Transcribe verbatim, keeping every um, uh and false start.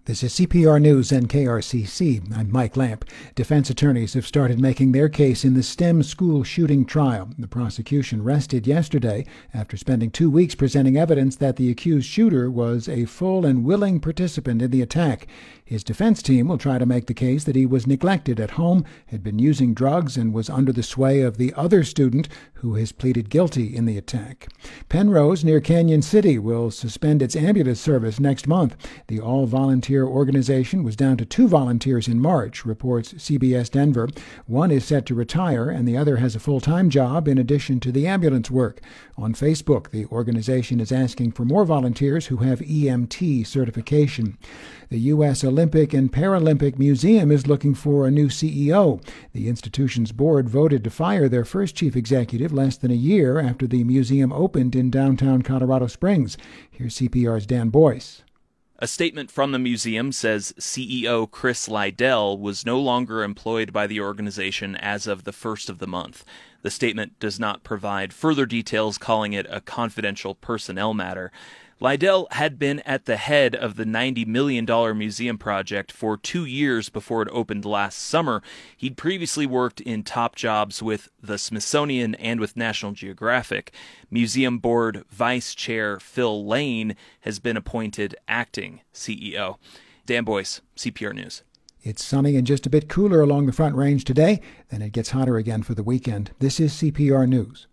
This is C P R News and K R C C. I'm Mike Lamp. Defense attorneys have started making their case in the STEM school shooting trial. The prosecution rested yesterday after spending two weeks presenting evidence that the accused shooter was a full and willing participant in the attack. His defense team will try to make the case that he was neglected at home, had been using drugs, and was under the sway of the other student who has pleaded guilty in the attack. Penrose, near Canyon City, will suspend its ambulance service next month. The all-volunteer organization was down to two volunteers in March, reports C B S Denver. One is set to retire, and the other has a full-time job in addition to the ambulance work. On Facebook, the organization is asking for more volunteers who have E M T certification. The U S Olympic and Paralympic Museum is looking for a new C E O. The institution's board voted to fire their first chief executive less than a year after the museum opened in downtown Colorado Springs. Here's C P R's Dan Boyce. A statement from the museum says C E O Chris Liddell was no longer employed by the organization as of the first of the month. The statement does not provide further details, calling it a confidential personnel matter. Liddell had been at the head of the ninety million dollars museum project for two years before it opened last summer. He'd previously worked in top jobs with the Smithsonian and with National Geographic. Museum Board Vice Chair Phil Lane has been appointed acting C E O. Dan Boyce, C P R News. It's sunny and just a bit cooler along the Front Range today, then it gets hotter again for the weekend. This is C P R News.